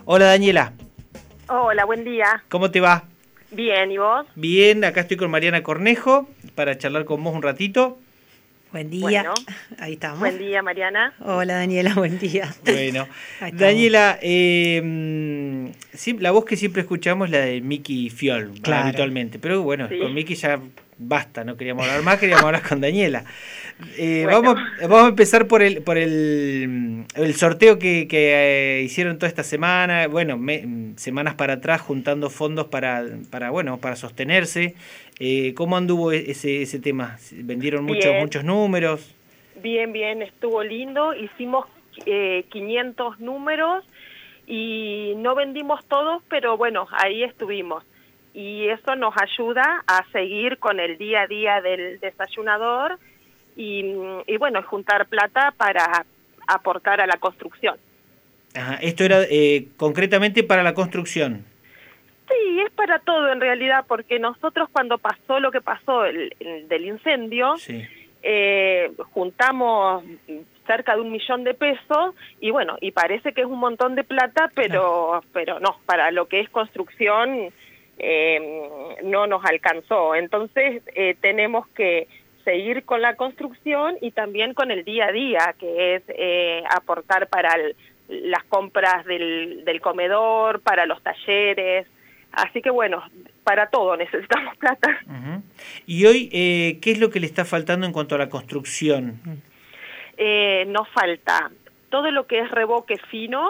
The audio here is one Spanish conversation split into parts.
Hola Daniela. Hola, buen día. ¿Cómo te va? Bien, ¿y vos? Bien, acá estoy con Mariana Cornejo para charlar con vos un ratito. Buen día, Bueno, ahí estamos. buen día, Mariana. Hola Daniela, buen día. Bueno, Ahí estamos. Daniela, la voz que siempre escuchamos es la de Miki Fiol, Claro. habitualmente, pero bueno, Sí. con Miki ya basta, no queríamos hablar más, queríamos hablar con Daniela. Bueno. Vamos a empezar por el sorteo que hicieron toda esta semana, bueno, semanas para atrás, juntando fondos para sostenerse. ¿Cómo anduvo ese tema? ¿Vendieron Bien. muchos números? Bien, estuvo lindo. Hicimos 500 números y no vendimos todos, pero bueno, ahí estuvimos. Y eso nos ayuda a seguir con el día a día del desayunador y bueno, juntar plata para aportar a la construcción. Ajá, esto era concretamente para la construcción. Sí, es para todo en realidad, porque nosotros cuando pasó lo que pasó del incendio, Sí. Juntamos cerca de 1 millón de pesos y bueno, y parece que es un montón de plata, pero no, para lo que es construcción no nos alcanzó. Entonces tenemos que seguir con la construcción y también con el día a día, que es aportar para las compras del comedor, para los talleres. Así que bueno, para todo necesitamos plata. Uh-huh. Y hoy, ¿qué es lo que le está faltando en cuanto a la construcción? Nos falta todo lo que es revoque fino,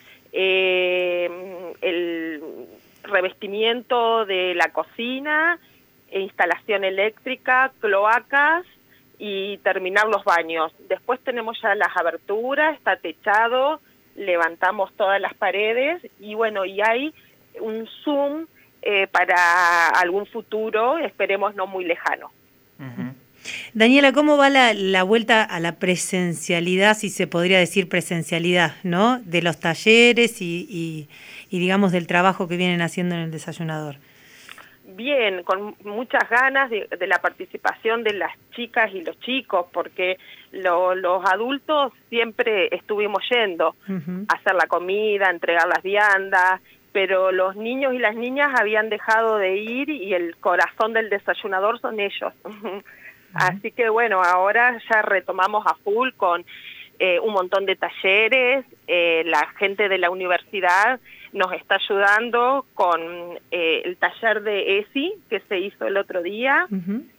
el revestimiento de la cocina, instalación eléctrica, cloacas y terminar los baños. Después tenemos ya las aberturas, está techado, levantamos todas las paredes y bueno, y hay un Zoom para algún futuro, esperemos no muy lejano. Uh-huh. Daniela, ¿cómo va la vuelta a la presencialidad, si se podría decir presencialidad, ¿no? De los talleres y digamos del trabajo que vienen haciendo en el desayunador. Bien, con muchas ganas de la participación de las chicas y los chicos, porque los adultos siempre estuvimos yendo a hacer la comida, a entregar las viandas, pero los niños y las niñas habían dejado de ir y el corazón del desayunador son ellos. Así que bueno, ahora ya retomamos a full con un montón de talleres, la gente de la universidad nos está ayudando con el taller de ESI que se hizo el otro día.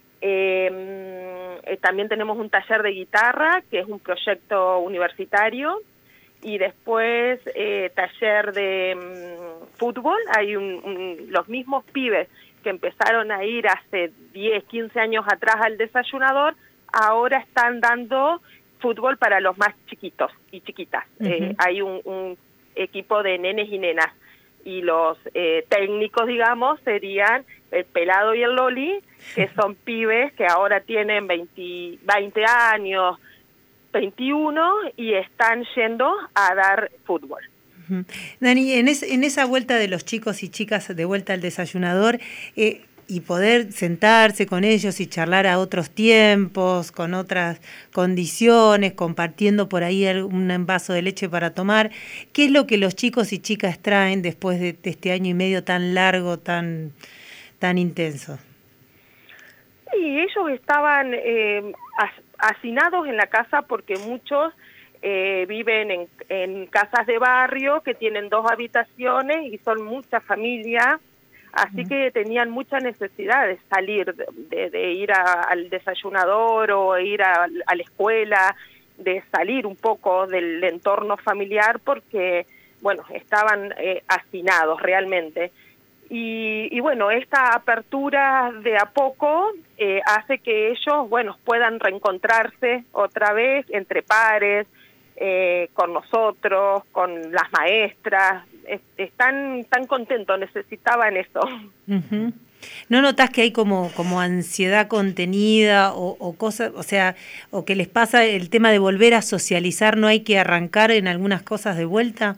También tenemos un taller de guitarra, que es un proyecto universitario, y después taller de fútbol. Hay los mismos pibes que empezaron a ir hace 10, 15 años atrás al desayunador, ahora están dando fútbol para los más chiquitos y chiquitas. Hay un equipo de nenes y nenas, y los técnicos, digamos, serían el Pelado y el Loli, que son pibes que ahora tienen 20 años, 21, y están yendo a dar fútbol. Dani, en esa vuelta de los chicos y chicas de vuelta al desayunador, y poder sentarse con ellos y charlar a otros tiempos, con otras condiciones, compartiendo por ahí un vaso de leche para tomar, ¿qué es lo que los chicos y chicas traen después de este año y medio tan largo, tan intenso? Sí, ellos estaban hacinados en la casa porque muchos viven en casas de barrio que tienen 2 habitaciones y son muchas familias, así que tenían mucha necesidad de salir, de ir al desayunador o ir a la escuela, de salir un poco del entorno familiar porque, bueno, estaban hacinados realmente. Y bueno, esta apertura de a poco hace que ellos, bueno, puedan reencontrarse otra vez entre pares, con nosotros, con las maestras. Están tan contentos, necesitaban eso. Uh-huh. ¿No notás que hay como ansiedad contenida o cosas, o sea, o que les pasa el tema de volver a socializar, no hay que arrancar en algunas cosas de vuelta?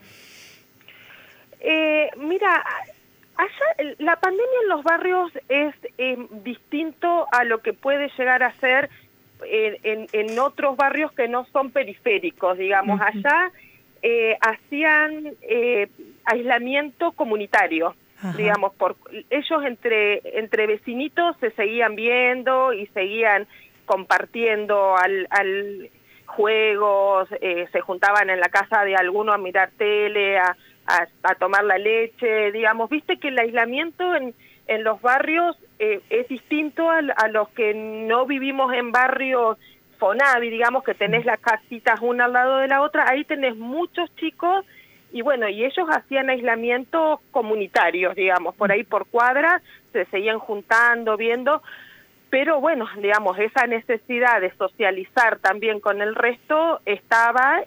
Mira, allá la pandemia en los barrios es distinto a lo que puede llegar a ser en otros barrios que no son periféricos, digamos. Allá hacían aislamiento comunitario. Ajá. Digamos, ellos entre vecinitos se seguían viendo y seguían compartiendo al juegos, se juntaban en la casa de alguno a mirar tele, a tomar la leche, digamos. Viste que el aislamiento en los barrios es distinto a los que no vivimos en barrios Fonavi, digamos, que tenés las casitas una al lado de la otra. Ahí tenés muchos chicos y bueno, y ellos hacían aislamientos comunitarios, digamos, por ahí por cuadras, se seguían juntando, viendo, pero bueno, digamos, esa necesidad de socializar también con el resto estaba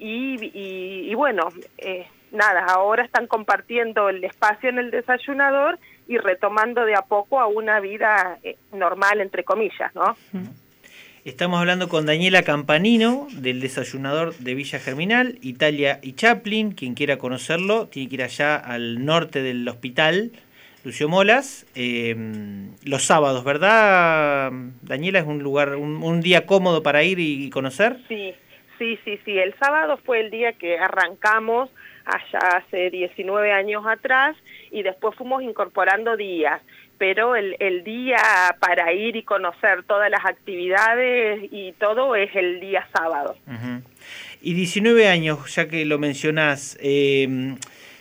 y bueno, nada, ahora están compartiendo el espacio en el desayunador y retomando de a poco a una vida normal, entre comillas, ¿no? Estamos hablando con Daniela Campanino, del desayunador de Villa Germinal, Italia y Chaplin. Quien quiera conocerlo tiene que ir allá al norte del hospital Lucio Molas, los sábados, ¿verdad, Daniela? ¿Es un lugar, un día cómodo para ir y conocer? Sí. El sábado fue el día que arrancamos allá hace 19 años atrás y después fuimos incorporando días. Pero el día para ir y conocer todas las actividades y todo es el día sábado. Uh-huh. Y 19 años, ya que lo mencionás, el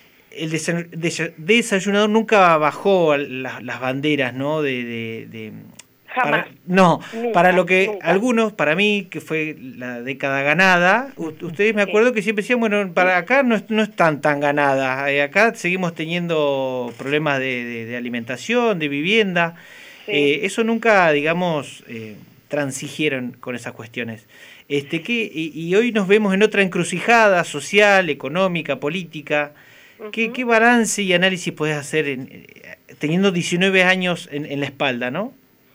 desayunador nunca bajó las banderas, ¿no? Jamás. Para lo que nunca. Algunos, para mí, que fue la década ganada, ustedes me acuerdo que siempre decían, bueno, para acá no están tan ganadas, acá seguimos teniendo problemas de alimentación, de vivienda, eso nunca, digamos, transigieron con esas cuestiones. Y hoy nos vemos en otra encrucijada social, económica, política. Uh-huh. ¿Qué balance y análisis podés hacer teniendo 19 años en la espalda, no?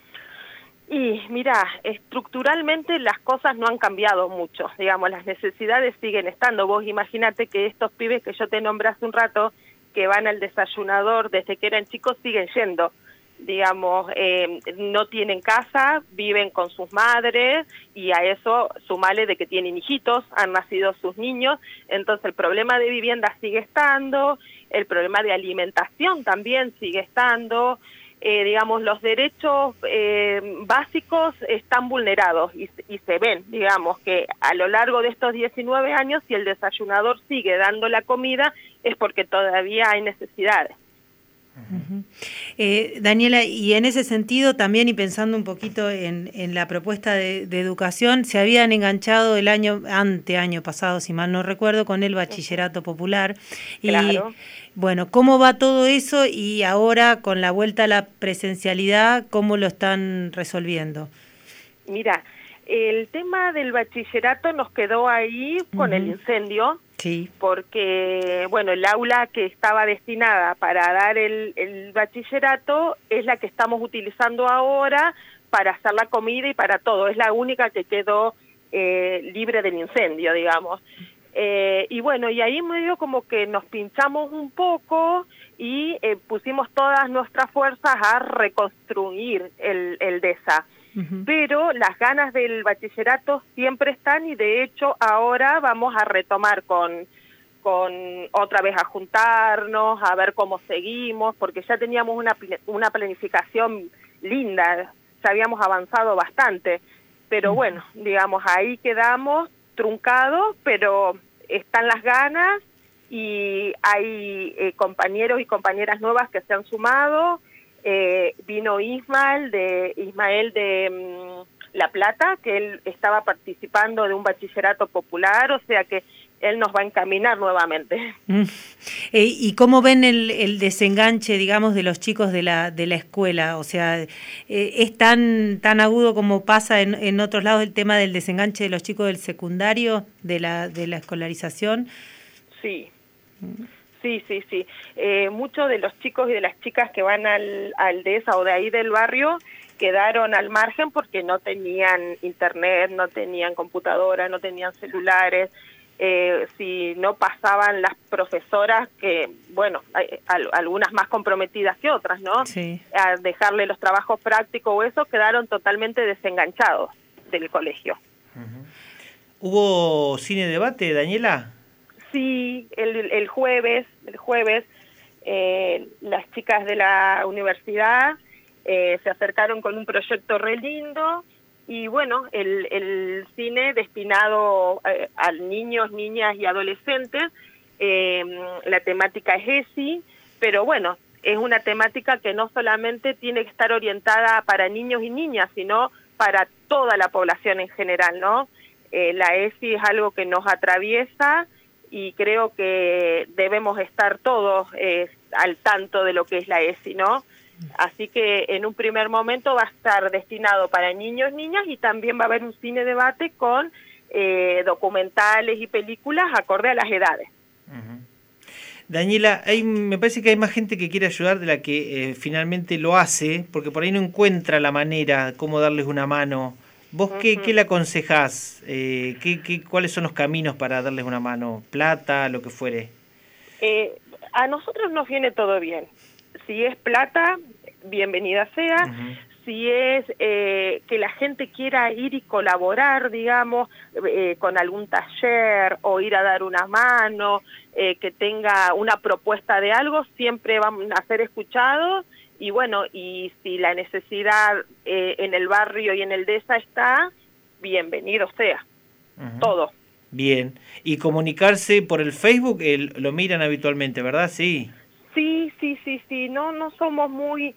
Y mira, estructuralmente las cosas no han cambiado mucho, digamos, las necesidades siguen estando. Vos imagínate que estos pibes que yo te nombré hace un rato, que van al desayunador desde que eran chicos, siguen yendo. Digamos, no tienen casa, viven con sus madres y a eso sumale de que tienen hijitos, han nacido sus niños, entonces el problema de vivienda sigue estando, el problema de alimentación también sigue estando. Digamos, los derechos básicos están vulnerados y se ven, digamos, que a lo largo de estos 19 años, si el desayunador sigue dando la comida, es porque todavía hay necesidades. Uh-huh. Daniela, y en ese sentido también, y pensando un poquito en la propuesta de educación, se habían enganchado el año pasado, si mal no recuerdo, con el bachillerato popular. Claro. Y bueno, ¿cómo va todo eso? Y ahora, con la vuelta a la presencialidad, ¿cómo lo están resolviendo? Mira, el tema del bachillerato nos quedó ahí con el incendio. Sí. Porque, bueno, el aula que estaba destinada para dar el bachillerato es la que estamos utilizando ahora para hacer la comida y para todo. Es la única que quedó libre del incendio, digamos. Y bueno, y ahí medio como que nos pinchamos un poco y pusimos todas nuestras fuerzas a reconstruir el DESA. Uh-huh. Pero las ganas del bachillerato siempre están y de hecho ahora vamos a retomar con otra vez a juntarnos, a ver cómo seguimos, porque ya teníamos una planificación linda, ya habíamos avanzado bastante, pero bueno, digamos, ahí quedamos truncados, pero están las ganas y hay compañeros y compañeras nuevas que se han sumado. Vino Ismael de La Plata, que él estaba participando de un bachillerato popular, o sea que él nos va a encaminar nuevamente. ¿Y cómo ven el desenganche, digamos, de los chicos de la escuela? O sea, ¿es tan agudo como pasa en otros lados el tema del desenganche de los chicos del secundario, de la escolarización? Sí. Sí. Muchos de los chicos y de las chicas que van al DESA o de ahí del barrio quedaron al margen porque no tenían internet, no tenían computadora, no tenían celulares. Si no pasaban las profesoras, que bueno, hay algunas más comprometidas que otras, ¿no? Sí. A dejarle los trabajos prácticos o eso, quedaron totalmente desenganchados del colegio. Uh-huh. ¿Hubo cine debate, Daniela? Sí, el jueves, las chicas de la universidad se acercaron con un proyecto re lindo y bueno, el cine destinado a niños, niñas y adolescentes, la temática es ESI, pero bueno, es una temática que no solamente tiene que estar orientada para niños y niñas, sino para toda la población en general, ¿no? La ESI es algo que nos atraviesa y creo que debemos estar todos al tanto de lo que es la ESI, ¿no? Así que en un primer momento va a estar destinado para niños, niñas y también va a haber un cine debate con documentales y películas acorde a las edades. Uh-huh. Daniela, me parece que hay más gente que quiere ayudar de la que finalmente lo hace, porque por ahí no encuentra la manera, cómo darles una mano. ¿Vos qué le aconsejás? ¿Cuáles son los caminos para darles una mano? ¿Plata, lo que fuere? A nosotros nos viene todo bien. Si es plata, bienvenida sea. Uh-huh. Si es que la gente quiera ir y colaborar, digamos, con algún taller o ir a dar una mano, que tenga una propuesta de algo, siempre van a ser escuchados. Y bueno, y si la necesidad en el barrio y en el DESA está, bienvenido sea. Uh-huh. Todo. Bien. ¿Y comunicarse por el Facebook? Lo miran habitualmente, ¿verdad? Sí. Sí. No somos muy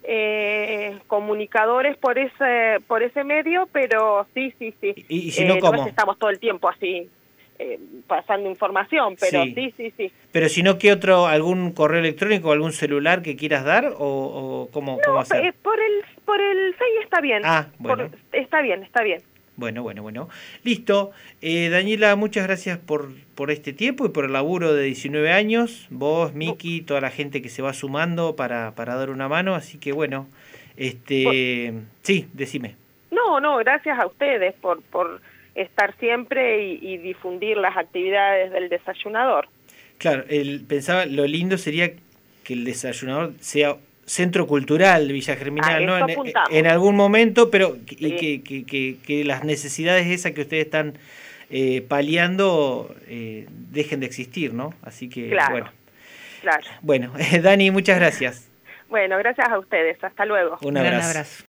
comunicadores por ese medio, pero sí. ¿Y si no, cómo? No estamos todo el tiempo así pasando información, pero sí. Pero si no, ¿qué otro, algún correo electrónico, algún celular que quieras dar o cómo hacer? Por el Face está bien. Ah, bueno. Está bien. Bueno. Listo. Daniela, muchas gracias por este tiempo y por el laburo de 19 años. Vos, Miki, toda la gente que se va sumando para dar una mano. Así que bueno, sí, decime. No, gracias a ustedes por estar siempre y difundir las actividades del desayunador. Claro, pensaba, lo lindo sería que el desayunador sea centro cultural de Villa Germinal, ¿no? En algún momento, pero sí. que las necesidades esas que ustedes están paliando dejen de existir, ¿no? Así que, claro. Bueno, Dani, muchas gracias. Bueno, gracias a ustedes. Hasta luego. Un abrazo.